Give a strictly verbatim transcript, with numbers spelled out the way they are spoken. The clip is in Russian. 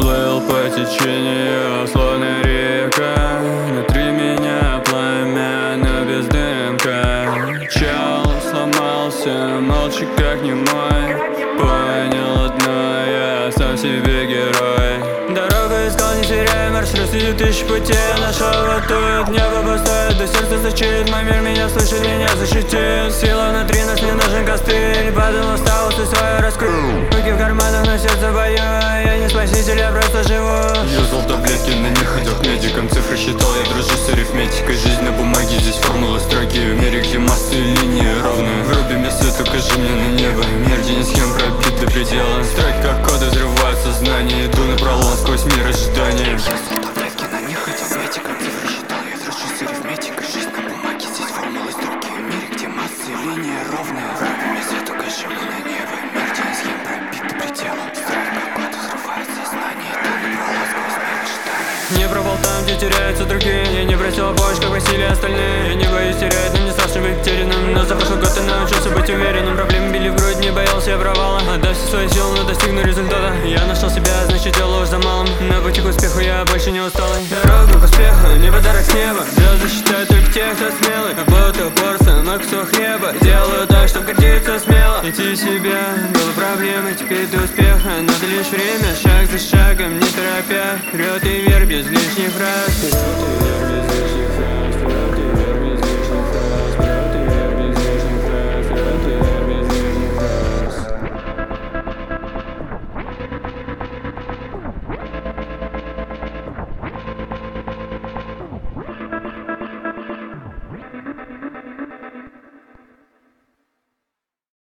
плыл по течению, словно река. Внутри меня пламя, но без дымка. Чел сломался, молча как немой. Понял одно, я сам себе герой. Дорогу искал, не теряя маршрут, среди тысяч путей нашел вот тут. Небо пустое, до сердца зачит. Мой мир меня слышит, меня защитит. Сила внутри нас, не нужен костыль. Падал, устал, ты свою раскрыл. Руки в карманах, но сердце в бою. Я не спаситель, я просто живу. Юзал таблетки, на них ходил к медикам. Цифры считал, я дружу с арифметикой. Жизнь на бумаге, здесь формулы строки. В мире, где массы и линии ровные. Вруби мне свет, укажи мне на небо. Мир, где не схем пробит до предела. Строки как коды взрывают сознание. Иду на пролом сквозь мир ожидания. Юзал таблетки, на них ходил к медикам. Цифры считал, я дружу с арифметикой. Жизнь на бумаге, здесь формулы строки. В мире, где массы и линии ровные. Вруби мне свет, укажи мне на небо. Мир, где не схем пробит до предела. Строки как коды взрывают сознание. Иду на пролом сквозь мир ожидания. Не пропал там, где теряются другие. Я не просил помощь, как просили остальные. Я не боюсь терять, но не страшно быть потерянным. Но за прошлый год я научился быть уверенным. Проблемы били в грудь, не боялся я провала. Отдав все свои силы, но достигну результата. Я нашел себя, значит дело уж за малым. На пути к успеху я больше не усталый. Дорога к успеху, не подарок с неба. Звезды считают только тех, кто смелый. Как будто порция на кусок хлеба. Делаю так, чтоб гордиться смело. Найти себя было проблемой, теперь до успеха. Надо лишь время, шаг за шагом, не торопя. Вперед и вверх без лишних фраз. Вперед и вверх без лишних